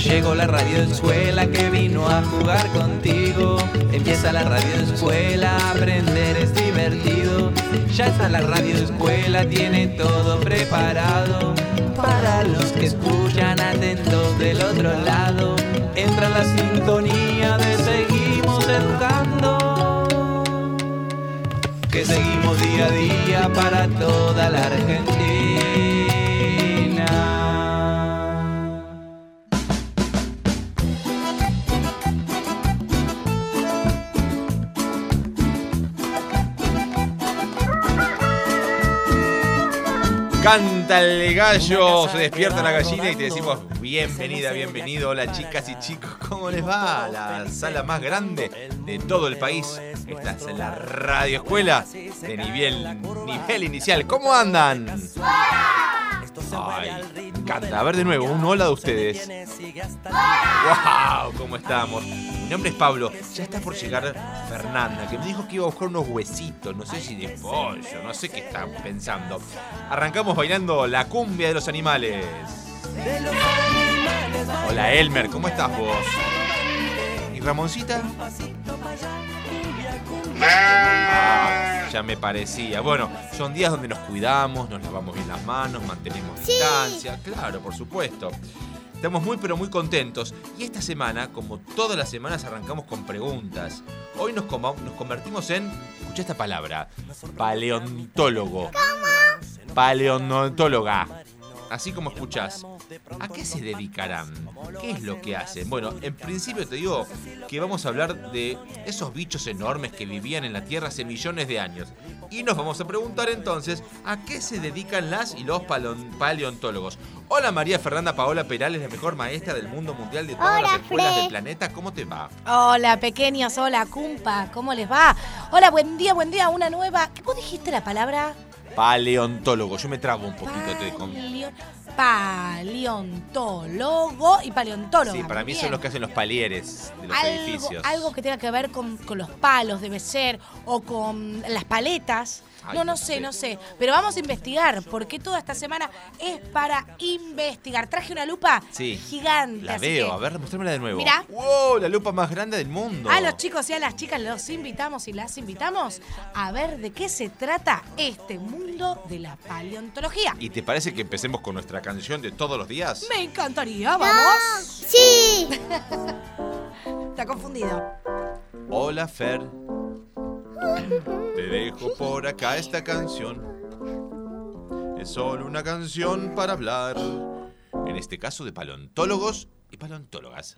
Llegó la radioescuela que vino a jugar contigo. Empieza la radioescuela, aprender es divertido. Ya está la radioescuela, tiene todo preparado. Para los que escuchan atentos del otro lado, entra la sintonía de Seguimos Educando, que seguimos día a día para toda la Argentina. Canta el gallo, se despierta la gallina y te decimos bienvenida, bienvenido. Hola chicas y chicos, ¿cómo les va? La sala más grande de todo el país. Estás en la radioescuela de nivel inicial. ¿Cómo andan? Ay, me encanta. A ver de nuevo, un hola de ustedes. ¡Wow! ¿Cómo estamos? Mi nombre es Pablo. Ya está por llegar Fernanda, que me dijo que iba a buscar unos huesitos. No sé si de pollo, no sé qué están pensando. Arrancamos bailando la cumbia de los animales. Hola Elmer, ¿cómo estás vos? ¿Y Ramoncita? Ya me parecía. Bueno, son días donde nos cuidamos, nos lavamos bien las manos, mantenemos distancia. Claro, por supuesto. Estamos muy pero muy contentos. Y esta semana, como todas las semanas, arrancamos con preguntas. Hoy nos convertimos en, escucha esta palabra, paleontólogo. ¿Cómo? Paleontóloga. Así como escuchás. ¿A qué se dedicarán? ¿Qué es lo que hacen? Bueno, en principio te digo que vamos a hablar de esos bichos enormes que vivían en la Tierra hace millones de años. Y nos vamos a preguntar entonces a qué se dedican las y los paleontólogos. Hola María Fernanda Paola Perales, la mejor maestra del mundo mundial de todas las escuelas del planeta. ¿Cómo te va? Hola pequeños, hola Cumpa, ¿cómo les va? Hola, buen día, una nueva... ¿Qué vos dijiste la palabra? Paleontólogo, yo me trago un poquito. Paleontólogo y paleontóloga. Sí, para mí son los que hacen los palieres de los edificios. Algo que tenga que ver con los palos, debe ser, o con las paletas. Ay, no sé. Pero vamos a investigar, porque toda esta semana es para investigar. Traje una lupa gigante. La veo, a ver, mostrámela de nuevo. Mirá. ¡Wow! La lupa más grande del mundo. A los chicos y a las chicas los invitamos y las invitamos a ver de qué se trata este mundo de la paleontología. ¿Y te parece que empecemos con nuestra canción de todos los días? Me encantaría, ¿vamos? ¡Sí! Está confundido. Hola, Fer. Te dejo por acá esta canción. Es solo una canción para hablar, en este caso de paleontólogos y paleontólogas.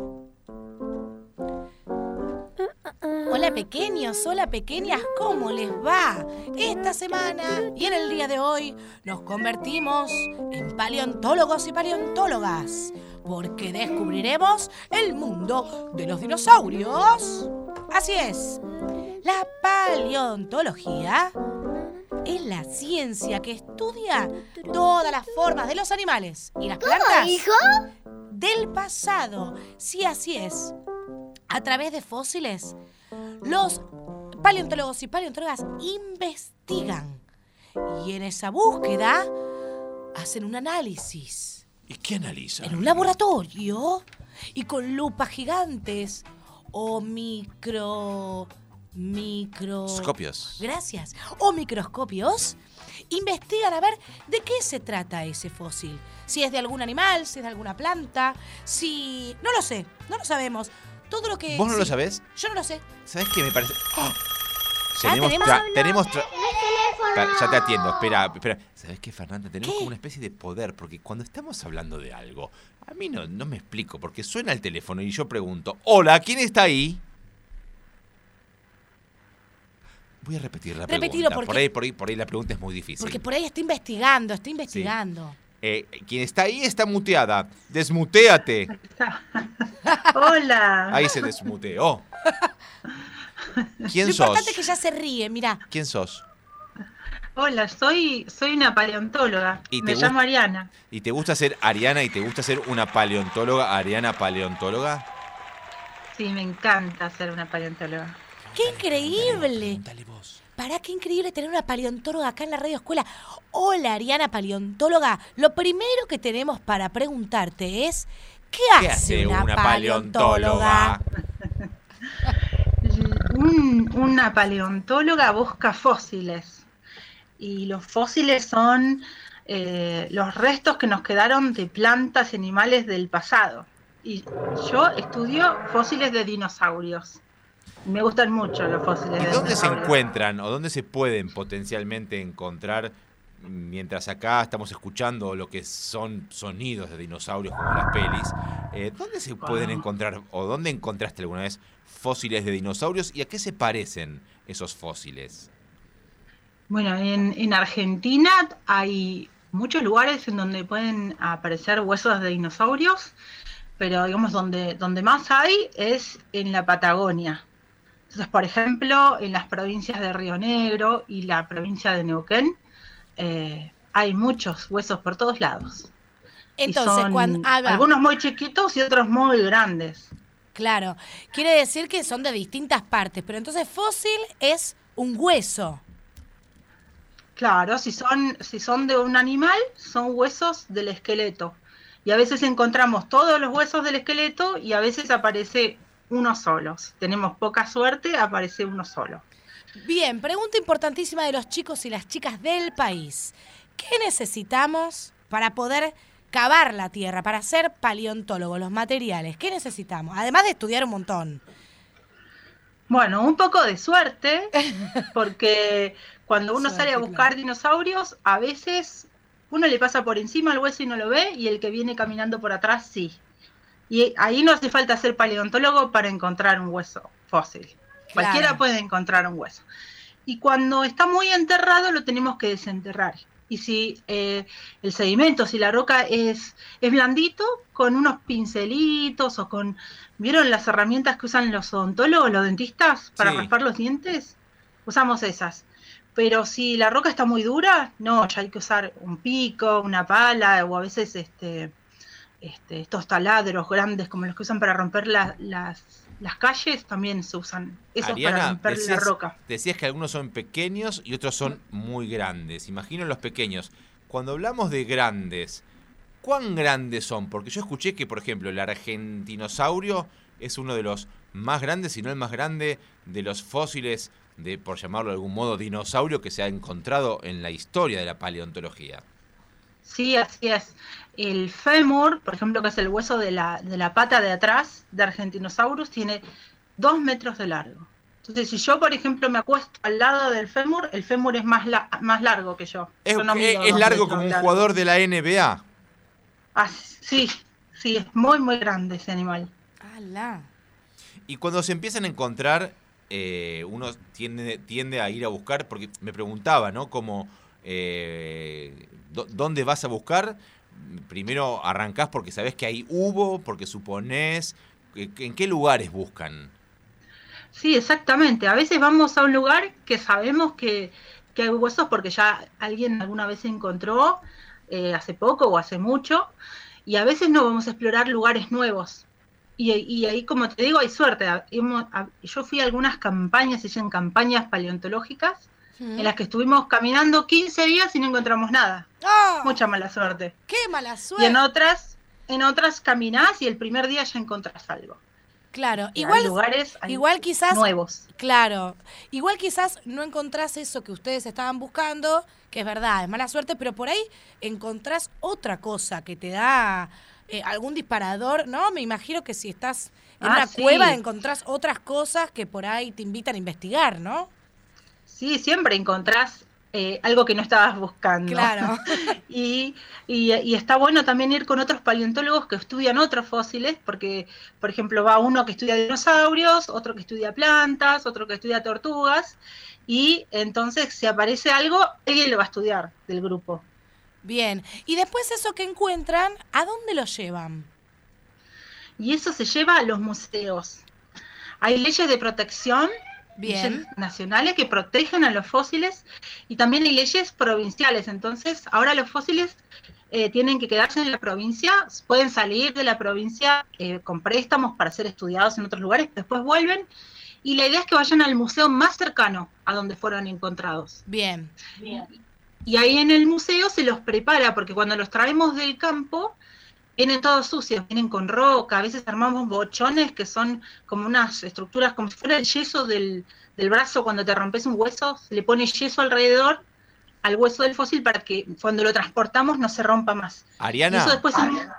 Hola pequeños, hola pequeñas, ¿cómo les va? Esta semana y en el día de hoy nos convertimos en paleontólogos y paleontólogas, porque descubriremos el mundo de los dinosaurios. Así es. La paleontología es la ciencia que estudia todas las formas de los animales y las plantas. ¿Cómo, hijo? Del pasado. Sí, así es. A través de fósiles, los paleontólogos y paleontólogas investigan. Y en esa búsqueda hacen un análisis. ¿Y qué analizan? En un laboratorio y con lupas gigantes o microscopios. Gracias. O microscopios. Investigan a ver de qué se trata ese fósil. Si es de algún animal, si es de alguna planta, si... No lo sé, no lo sabemos. Todo lo que... ¿Vos no lo sabés? Yo no lo sé. ¿Sabés qué me parece? ¡Oh! tenemos... Ya te atiendo, espera. ¿Sabés qué, Fernanda? Tenemos como una especie de poder, porque cuando estamos hablando de algo, a mí no me explico, porque suena el teléfono y yo pregunto, hola, ¿quién está ahí? Voy a repetir la pregunta. Por ahí la pregunta es muy difícil. Porque por ahí está investigando. Sí. Quien está ahí está muteada. Desmutéate. Hola. Ahí se desmuteó. ¿Quién Lo sos? importante es que ya se ríe, mirá. ¿Quién sos? Hola, soy una paleontóloga. Me llamo Ariana. ¿Y te gusta ser Ariana y te gusta ser una paleontóloga, Ariana paleontóloga? Sí, me encanta ser una paleontóloga. ¡Qué increíble! Dale vos. Pará, qué increíble tener una paleontóloga acá en la radio escuela. Hola, Ariana, paleontóloga. Lo primero que tenemos para preguntarte es, ¿Qué hace una paleontóloga? Una paleontóloga busca fósiles. Y los fósiles son los restos que nos quedaron de plantas y animales del pasado. Y yo estudio fósiles de dinosaurios. Me gustan mucho los fósiles de dinosaurios. ¿Y dónde se encuentran o dónde se pueden potencialmente encontrar, mientras acá estamos escuchando lo que son sonidos de dinosaurios como las pelis? ¿Dónde se pueden encontrar o dónde encontraste alguna vez fósiles de dinosaurios y a qué se parecen esos fósiles? Bueno, en Argentina hay muchos lugares en donde pueden aparecer huesos de dinosaurios, pero digamos donde más hay es en la Patagonia. Entonces, por ejemplo, en las provincias de Río Negro y la provincia de Neuquén, hay muchos huesos por todos lados. Entonces, algunos muy chiquitos y otros muy grandes. Claro, quiere decir que son de distintas partes, pero entonces fósil es un hueso. Claro, si son de un animal, son huesos del esqueleto. Y a veces encontramos todos los huesos del esqueleto y a veces aparece uno solo. Si tenemos poca suerte, aparece uno solo. Bien, pregunta importantísima de los chicos y las chicas del país. ¿Qué necesitamos para poder cavar la tierra, para ser paleontólogo? Los materiales, ¿qué necesitamos? Además de estudiar un montón. Bueno, un poco de suerte, porque cuando uno sale a buscar dinosaurios, a veces uno le pasa por encima el hueso y no lo ve, y el que viene caminando por atrás sí. Y ahí no hace falta ser paleontólogo para encontrar un hueso fósil. Claro. Cualquiera puede encontrar un hueso. Y cuando está muy enterrado lo tenemos que desenterrar. Y si el sedimento, si la roca es blandito, con unos pincelitos o con... ¿Vieron las herramientas que usan los odontólogos, los dentistas, para raspar los dientes? Usamos esas. Pero si la roca está muy dura, no, ya hay que usar un pico, una pala, o a veces estos taladros grandes como los que usan para romper las calles, también se usan esos, Ariana, para romper la roca. Decías que algunos son pequeños y otros son muy grandes. Imagino los pequeños. Cuando hablamos de grandes, ¿cuán grandes son? Porque yo escuché que, por ejemplo, el argentinosaurio es uno de los más grandes, si no el más grande, de los fósiles de, por llamarlo de algún modo, dinosaurio que se ha encontrado en la historia de la paleontología. Sí, así es. El fémur, por ejemplo, que es el hueso de la pata de atrás de Argentinosaurus, tiene 2 metros de largo. Entonces, si yo, por ejemplo, me acuesto al lado del fémur, el fémur es más largo que yo. Es largo como un jugador de la NBA. Ah, sí, es muy, muy grande ese animal. ¡Hala! Y cuando se empiezan a encontrar, uno tiende a ir a buscar, porque me preguntaba, ¿no? Como, ¿dónde vas a buscar? Primero arrancás porque sabés que ahí hubo, porque suponés. ¿En qué lugares buscan? Sí, exactamente. A veces vamos a un lugar que sabemos que hay huesos porque ya alguien alguna vez encontró, hace poco o hace mucho, y a veces no vamos a explorar lugares nuevos. Y ahí, como te digo, hay suerte. Yo fui a algunas campañas, hice campañas paleontológicas, en las que estuvimos caminando 15 días y no encontramos nada. ¡Oh! Mucha mala suerte. ¡Qué mala suerte! Y en otras caminás y el primer día ya encontrás algo. Claro, igual quizás nuevos. Claro, igual quizás no encontrás eso que ustedes estaban buscando, que es verdad, es mala suerte, pero por ahí encontrás otra cosa que te da algún disparador, ¿no? Me imagino que si estás en una cueva encontrás otras cosas que por ahí te invitan a investigar, ¿no? Sí, siempre encontrás algo que no estabas buscando. Claro. y está bueno también ir con otros paleontólogos que estudian otros fósiles, porque, por ejemplo, va uno que estudia dinosaurios, otro que estudia plantas, otro que estudia tortugas, y entonces si aparece algo, alguien lo va a estudiar del grupo. Bien, y después eso que encuentran, ¿a dónde lo llevan? Y eso se lleva a los museos. Hay leyes de protección nacionales que protegen a los fósiles y también hay leyes provinciales. Entonces, ahora los fósiles tienen que quedarse en la provincia, pueden salir de la provincia con préstamos para ser estudiados en otros lugares, después vuelven y la idea es que vayan al museo más cercano a donde fueron encontrados. Bien. Y ahí en el museo se los prepara, porque cuando los traemos del campo, Vienen todos sucios, vienen con roca, a veces armamos bochones que son como unas estructuras, como si fuera el yeso del brazo cuando te rompes un hueso, se le pone yeso alrededor al hueso del fósil para que cuando lo transportamos no se rompa más. Ariana. Y eso después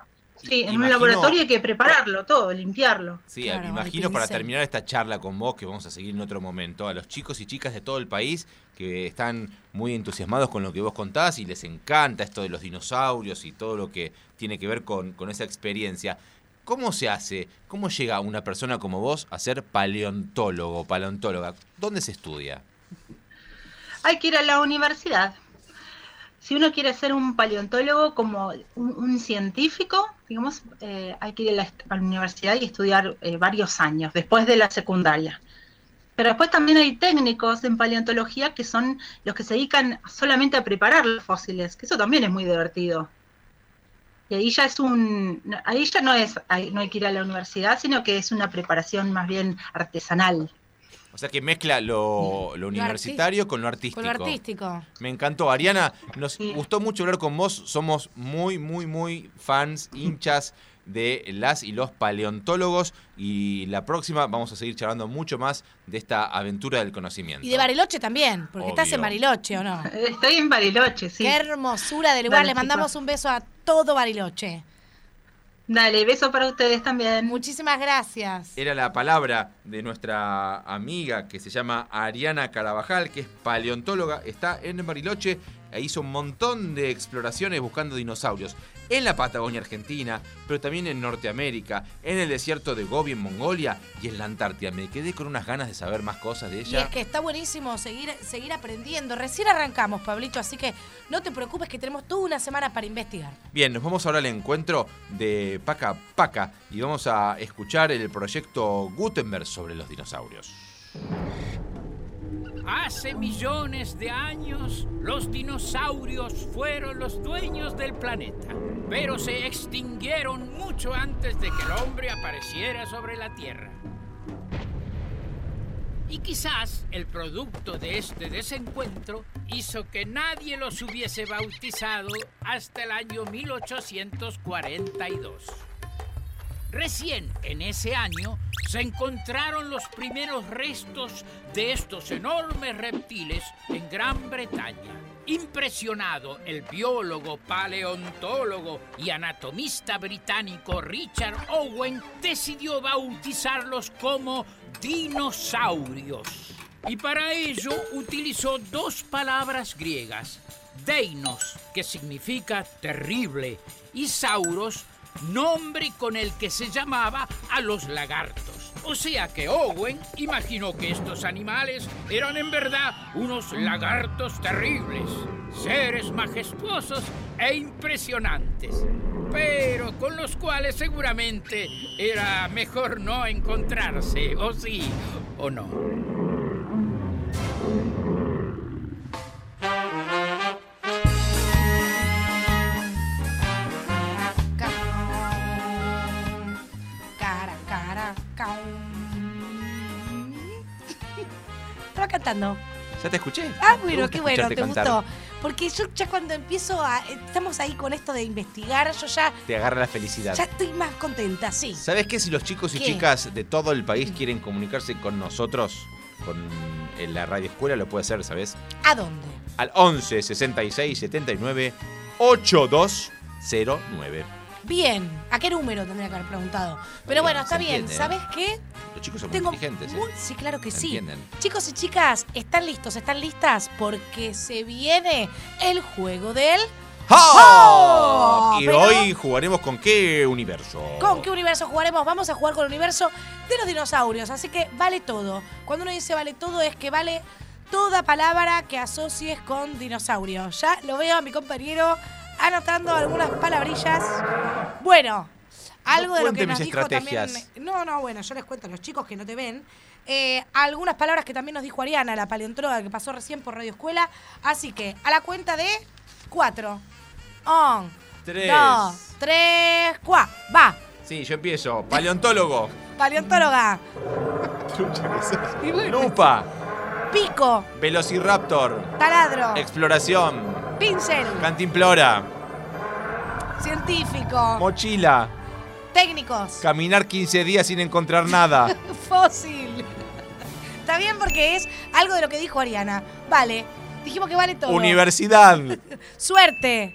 en un laboratorio hay que prepararlo todo, limpiarlo. Sí, Claro, me imagino para terminar esta charla con vos, que vamos a seguir en otro momento, a los chicos y chicas de todo el país que están muy entusiasmados con lo que vos contás y les encanta esto de los dinosaurios y todo lo que tiene que ver con esa experiencia. ¿Cómo se hace? ¿Cómo llega una persona como vos a ser paleontólogo, paleontóloga? ¿Dónde se estudia? Hay que ir a la universidad. Si uno quiere ser un paleontólogo como un científico, digamos, hay que ir a la universidad y estudiar varios años, después de la secundaria. Pero después también hay técnicos en paleontología que son los que se dedican solamente a preparar los fósiles, que eso también es muy divertido. Y ahí ya no hay que ir a la universidad, sino que es una preparación más bien artesanal. O sea que mezcla lo universitario con lo artístico. Con lo artístico. Me encantó. Ariana, nos gustó mucho hablar con vos. Somos muy, muy, muy fans, hinchas de las y los paleontólogos. Y la próxima vamos a seguir charlando mucho más de esta aventura del conocimiento. Y de Bariloche también, porque Obvio. estás en Bariloche, ¿o no? Estoy en Bariloche, sí. Qué hermosura de lugar. Dale, Le mandamos chicos. un beso a todo Bariloche. Dale, beso para ustedes también. Muchísimas gracias. Era la palabra de nuestra amiga que se llama Ariana Carabajal, que es paleontóloga, está en Bariloche, e hizo un montón de exploraciones buscando dinosaurios en la Patagonia Argentina, pero también en Norteamérica, en el desierto de Gobi en Mongolia y en la Antártida. Me quedé con unas ganas de saber más cosas de Y ella. es que está buenísimo seguir aprendiendo. Recién arrancamos, Pablito, así que no te preocupes que tenemos toda una semana para investigar. Bien, nos vamos ahora al encuentro de Paca Paca y vamos a escuchar el proyecto Gutenberg sobre los dinosaurios. Hace millones de años, los dinosaurios fueron los dueños del planeta, pero se extinguieron mucho antes de que el hombre apareciera sobre la Tierra. Y quizás el producto de este desencuentro hizo que nadie los hubiese bautizado hasta el año 1842. Recién en ese año se encontraron los primeros restos de estos enormes reptiles en Gran Bretaña. Impresionado, el biólogo, paleontólogo y anatomista británico Richard Owen decidió bautizarlos como dinosaurios. Y para ello utilizó dos palabras griegas: deinos, que significa terrible, y sauros, nombre con el que se llamaba a los lagartos. O sea que Owen imaginó que estos animales eran en verdad unos lagartos terribles, seres majestuosos e impresionantes, pero con los cuales seguramente era mejor no encontrarse, o sí, o no. Estaba cantando. ¿Ya te escuché? Ah, Me bueno, gusta qué bueno, escucharte te cantar. gustó. Porque yo ya cuando empiezo estamos ahí con esto de investigar, yo ya Te agarra la felicidad. estoy más contenta, sí. ¿Sabes qué? Si los chicos y ¿Qué? chicas de todo el país quieren comunicarse con nosotros, en la radio escuela, lo puede hacer, ¿sabes? ¿A dónde? Al 11 66 79 8209. Bien, ¿a qué número tendría que haber preguntado? Pero bueno, está se bien, entiende, ¿sabes qué? Los chicos son muy inteligentes, ¿eh? Sí, claro que sí. Entienden. Chicos y chicas, ¿están listos? ¿Están listas? Porque se viene el juego del... ¡Oh! Y Pero- hoy jugaremos con qué universo. ¿Con qué universo jugaremos? Vamos a jugar con el universo de los dinosaurios. Así que vale todo. Cuando uno dice vale todo es que vale toda palabra que asocies con dinosaurio. Ya lo veo a mi compañero anotando algunas palabrillas. Bueno, algo de lo que Cuente nos mis dijo estrategias. también... No, bueno, yo les cuento a los chicos que no te ven. Algunas palabras que también nos dijo Ariana, la paleontóloga que pasó recién por Radio Escuela. Así que, a la cuenta de 4. 1, 3. 2, 3, 4. Va. Sí, yo empiezo. Paleontólogo. Paleontóloga. Lupa. Pico. Velociraptor. Taladro. Exploración. Pincel. Cantimplora. Científico. Mochila. Técnicos. Caminar 15 días sin encontrar nada. Fósil. Está bien porque es algo de lo que dijo Ariana. Vale. Dijimos que vale todo. Universidad. Suerte.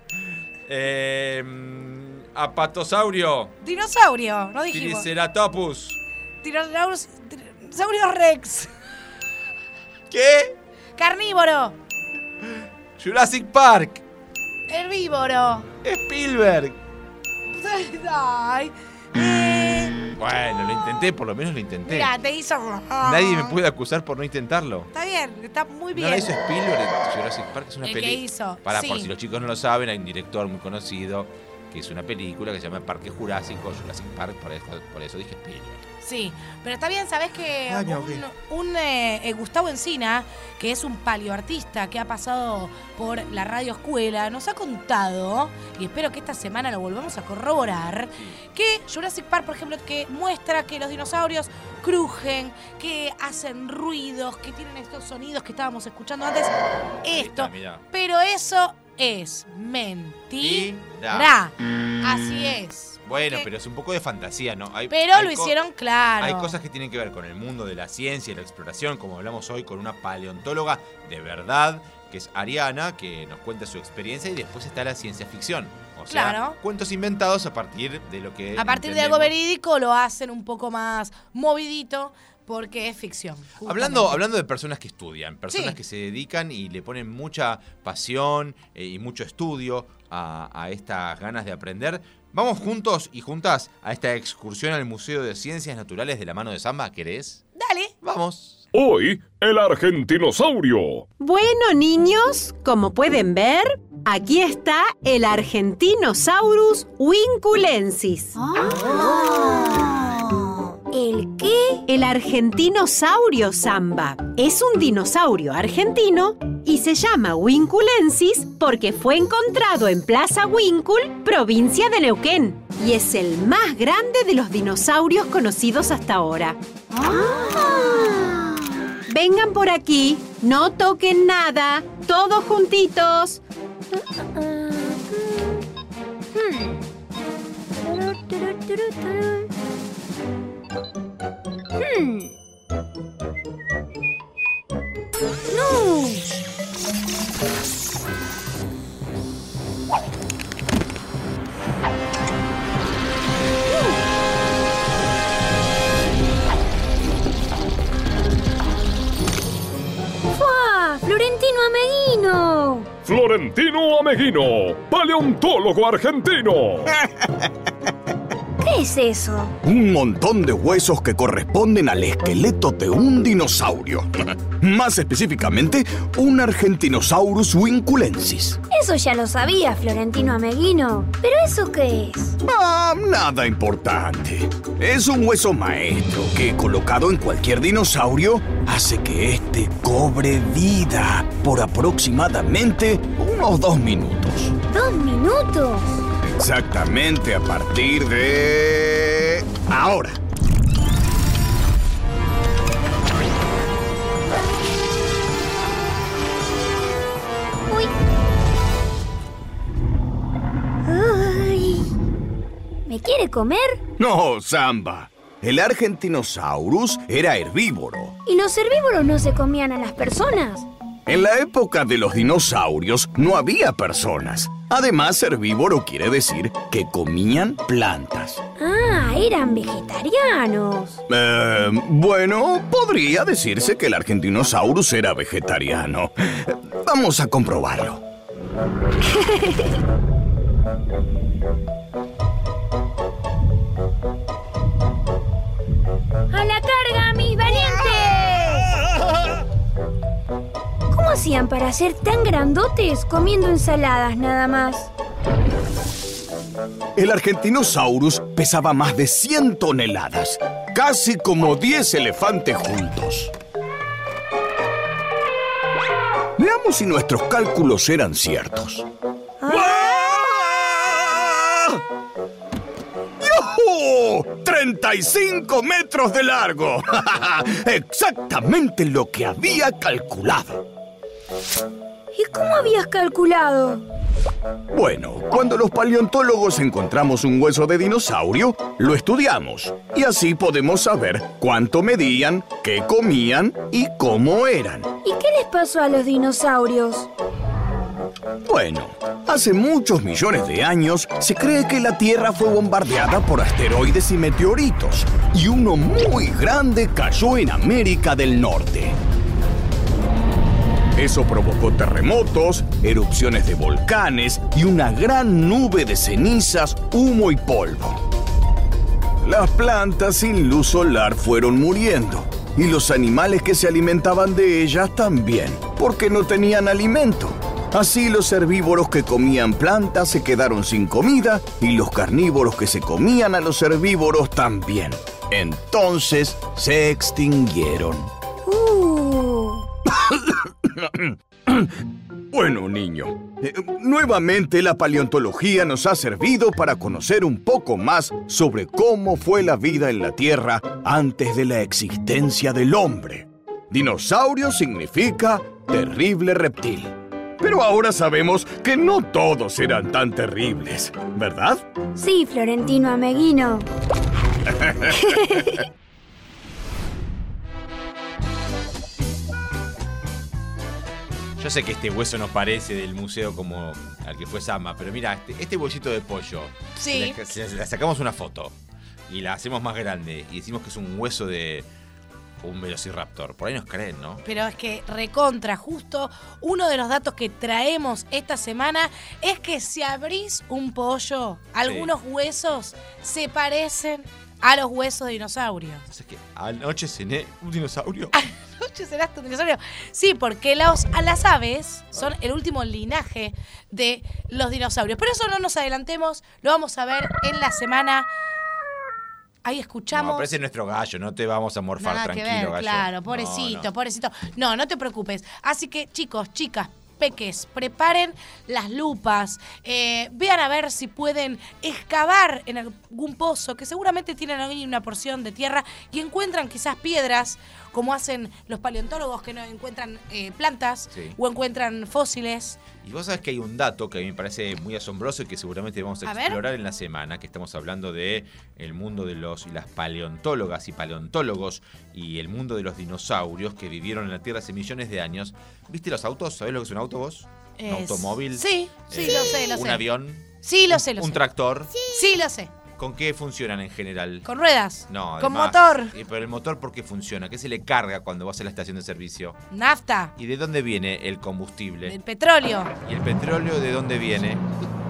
Apatosaurio. Dinosaurio. No dijimos. Triceratopus. Dinosaurio Rex. ¿Qué? Carnívoro. Jurassic Park. Herbívoro. Spielberg. Ay. Bueno, lo intenté, por lo menos lo intenté. Mira, te hizo... Nadie me puede acusar por no intentarlo. Está bien, está muy bien. ¿No la hizo Spielberg en Jurassic Park? Es una ¿El película. que hizo? Por Sí. si los chicos no lo saben, hay un director muy conocido que hizo una película que se llama Parque Jurásico, Jurassic Park, por eso dije Spielberg. Sí, pero está bien, ¿sabés que Ay, me ahogué. Gustavo Encina, que es un paleoartista que ha pasado por la radio escuela, nos ha contado, y espero que esta semana lo volvamos a corroborar, que Jurassic Park, por ejemplo, que muestra que los dinosaurios crujen, que hacen ruidos, que tienen estos sonidos que estábamos escuchando antes. Esto. Mirá. Pero eso es mentira. Así es. Bueno, ¿Qué? pero es un poco de fantasía, ¿no? Pero lo hicieron claro. Hay cosas que tienen que ver con el mundo de la ciencia y la exploración, como hablamos hoy con una paleontóloga de verdad, que es Ariana, que nos cuenta su experiencia, y después está la ciencia ficción. O sea, Claro. cuentos inventados a partir de lo que A partir de algo verídico lo hacen un poco más movidito porque es ficción. Hablando de personas que estudian, personas Sí. que se dedican y le ponen mucha pasión y mucho estudio a estas ganas de aprender, vamos juntos y juntas a esta excursión al Museo de Ciencias Naturales de la mano de Samba, ¿querés? Dale. Vamos. Hoy, el argentinosaurio. Bueno, niños, como pueden ver, aquí está el Argentinosaurus winculensis. ¿El qué? El argentinosaurio, Samba. Es un dinosaurio argentino y se llama winculensis porque fue encontrado en Plaza Wincul, provincia de Neuquén. Y es el más grande de los dinosaurios conocidos hasta ahora. Vengan por aquí, no toquen nada, todos juntitos. ¡No! ¡Fua! ¡Florentino Ameguino! Florentino Ameguino, paleontólogo argentino. ¿Qué es eso? Un montón de huesos que corresponden al esqueleto de un dinosaurio. Más específicamente, un Argentinosaurus winculensis. Eso ya lo sabía, Florentino Ameguino. ¿Pero eso qué es? Nada importante. Es un hueso maestro que, colocado en cualquier dinosaurio, hace que éste cobre vida por aproximadamente unos 2 minutos. ¿2 minutos? Exactamente a partir de... ahora. Uy. Ay. ¿Me quiere comer? No, Samba. El Argentinosaurus era herbívoro. ¿Y los herbívoros no se comían a las personas? En la época de los dinosaurios no había personas. Además, herbívoro quiere decir que comían plantas. Ah, eran vegetarianos. Bueno, podría decirse que el Argentinosaurus era vegetariano. Vamos a comprobarlo. ¡A la carga, mis valientes! ¿Cómo hacían para ser tan grandotes comiendo ensaladas nada más? El Argentinosaurus pesaba más de 100 toneladas, casi como 10 elefantes juntos. Veamos si nuestros cálculos eran ciertos. ¡Yujú! ¡35 metros de largo! Exactamente lo que había calculado. ¿Y cómo habías calculado? Bueno, cuando los paleontólogos encontramos un hueso de dinosaurio, lo estudiamos. Y así podemos saber cuánto medían, qué comían y cómo eran. ¿Y qué les pasó a los dinosaurios? Bueno, hace muchos millones de años se cree que la Tierra fue bombardeada por asteroides y meteoritos. Y uno muy grande cayó en América del Norte. Eso provocó terremotos, erupciones de volcanes y una gran nube de cenizas, humo y polvo. Las plantas sin luz solar fueron muriendo y los animales que se alimentaban de ellas también, porque no tenían alimento. Así los herbívoros que comían plantas se quedaron sin comida y los carnívoros que se comían a los herbívoros también. Entonces se extinguieron. Bueno, niño, nuevamente la paleontología nos ha servido para conocer un poco más sobre cómo fue la vida en la Tierra antes de la existencia del hombre. Dinosaurio significa terrible reptil. Pero ahora sabemos que no todos eran tan terribles, ¿verdad? Sí, Florentino Ameguino. Yo sé que este hueso nos parece del museo como al que fue Samba, pero mira, este huesito de pollo, sí. le sacamos una foto y la hacemos más grande y decimos que es un hueso de un velociraptor. Por ahí nos creen, ¿no? Pero es que recontra, justo uno de los datos que traemos esta semana es que si abrís un pollo, algunos huesos se parecen a los huesos de dinosaurio. ¿Sabes qué? Anoche cené un dinosaurio. ¿Anoche cenaste un dinosaurio? Sí, porque las aves son el último linaje de los dinosaurios. Pero eso no nos adelantemos, lo vamos a ver en la semana. Ahí escuchamos. No, pero ese es nuestro gallo, no te vamos a morfar, nada tranquilo, que ver, gallo. Claro, pobrecito, no. pobrecito. No te preocupes. Así que, chicos, chicas, peques, preparen las lupas, vean a ver si pueden excavar en algún pozo, que seguramente tienen ahí una porción de tierra y encuentran quizás piedras, como hacen los paleontólogos que no encuentran plantas, sí, o encuentran fósiles. Y vos sabés que hay un dato que a mí me parece muy asombroso y que seguramente vamos a explorar en la semana, que estamos hablando de el mundo de los y las paleontólogas y paleontólogos y el mundo de los dinosaurios que vivieron en la Tierra hace millones de años. ¿Viste los autos? ¿Sabés lo que es un auto vos? ¿Un automóvil? Sí, lo sé. ¿Un avión? Sí, lo sé. ¿Un tractor? Sí, lo sé. ¿Con qué funcionan en general? ¿Con ruedas? No, ¿con además, motor? Pero el motor, ¿por qué funciona? ¿Qué se le carga cuando vas a la estación de servicio? Nafta. ¿Y de dónde viene el combustible? Del petróleo. ¿Y el petróleo de dónde viene?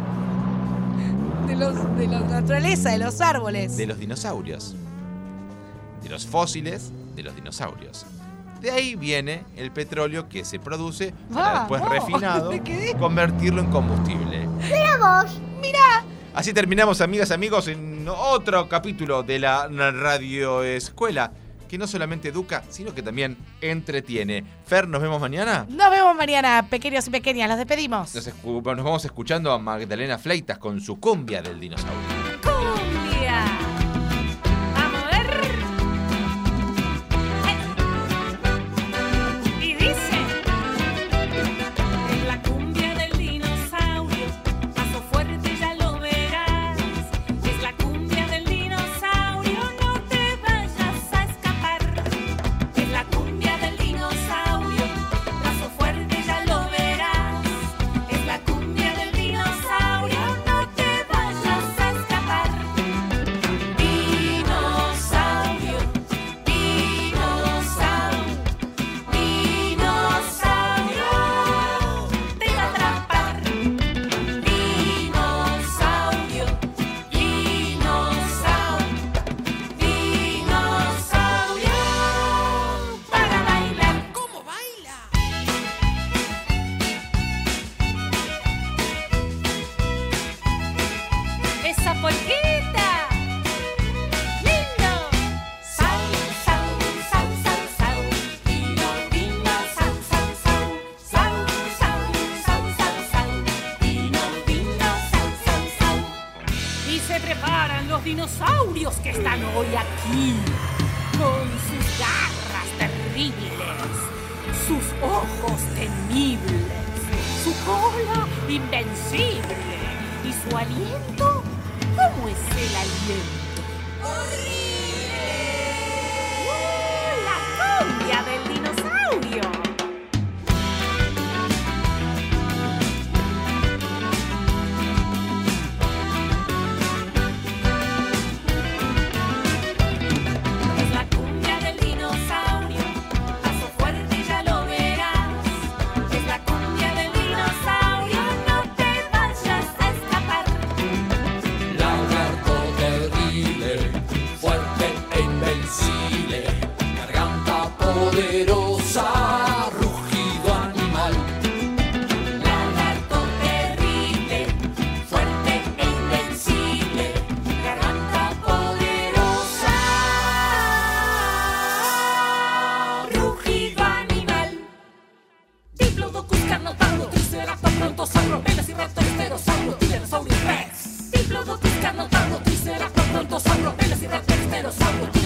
De la naturaleza, de los árboles. De los dinosaurios. De los fósiles de los dinosaurios. De ahí viene el petróleo que se produce para después refinado convertirlo en combustible. ¡Mira vos! ¡Mira! Así terminamos, amigas, amigos, en otro capítulo de la Radio Escuela, que no solamente educa, sino que también entretiene. Fer, ¿nos vemos mañana? Nos vemos mañana, pequeños y pequeñas, los despedimos. Nos vamos escuchando a Magdalena Fleitas con su cumbia del dinosaurio. ¡Cumbia! ¡Vamos a ver! Y dice: en la cumbia del dinosaurio, paso fuerte ya lo verás. Es la cumbia del dinosaurio, no te vayas a escapar. Es la cumbia del dinosaurio, paso fuerte ya lo verás. Es la cumbia del dinosaurio, no te vayas a escapar. Dinosaurio, dinosaurio, dinosaurio, te va a atrapar. Dinosaurio, dinosaurio, para bailar. ¿Cómo baila? Esa polquita. Lindo. Sau, sau, sau, sau, sau. Dino, dino, sau, sau, sau. Sau, sau, sau, sau, sau. Dino, dino, sau, sau, sau. Y se preparan los dinosaurios que están hoy aquí, con sus garras terribles, sus ojos temibles, su cola invencible y su aliento, ¿cómo es el aliento? ¡Horrible! ¡La cumbia del dinosaurio! Poderosa, rugido animal. Lagarto terrible, fuerte e invencible, garganta poderosa, rugido animal. Diplodocus, Carnotauro, Triceratops, Brontosauro, Velociraptor, Pterosauro, Tiranosaurio Rex. Diplodocus, Carnotauro, Triceratops, Brontosauro, Velociraptor, Pterosauro.